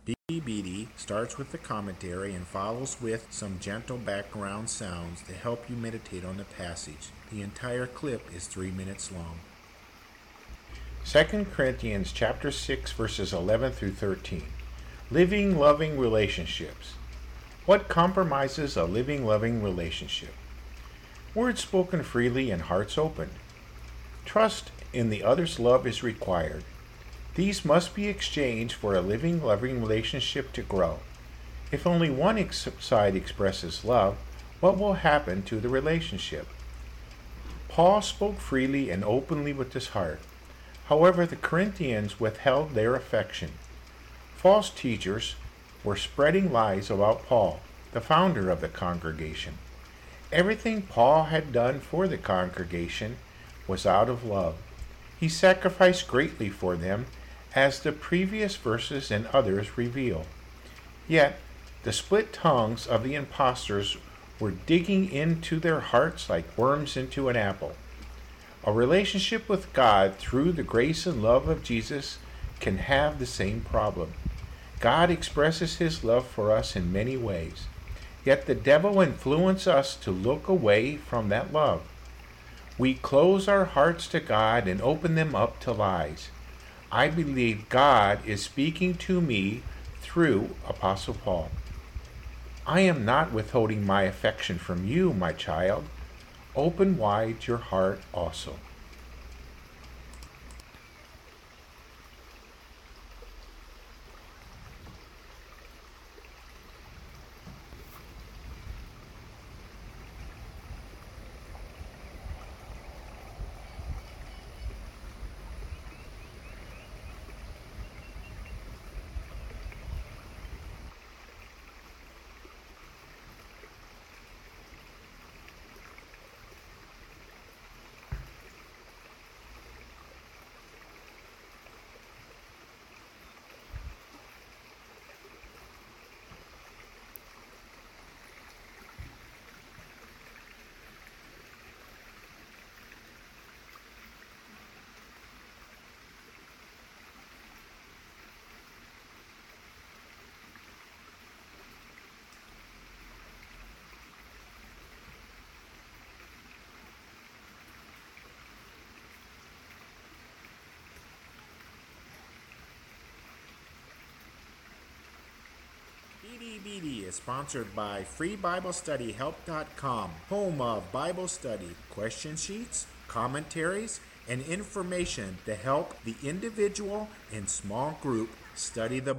BBD starts with the commentary and follows with some gentle background sounds to help you meditate on the passage. The entire clip is 3 minutes long. 2 Corinthians chapter 6 verses 11 through 13. Living loving relationships. What compromises a living loving relationship? Words spoken freely and hearts opened. Trust in the other's love is required. These must be exchanged for a living, loving relationship to grow. If only one side expresses love, what will happen to the relationship? Paul spoke freely and openly with his heart. However, the Corinthians withheld their affection. False teachers were spreading lies about Paul, the founder of the congregation. Everything Paul had done for the congregation was out of love. He sacrificed greatly for them, as the previous verses and others reveal. Yet, the split tongues of the impostors were digging into their hearts like worms into an apple. A relationship with God through the grace and love of Jesus can have the same problem. God expresses his love for us in many ways, yet the devil influences us to look away from that love. We close our hearts to God and open them up to lies. I believe God is speaking to me through Apostle Paul. I am not withholding my affection from you, my child. Open wide your heart also. BDBD is sponsored by FreeBibleStudyHelp.com, home of Bible study, question sheets, commentaries, and information to help the individual and small group study the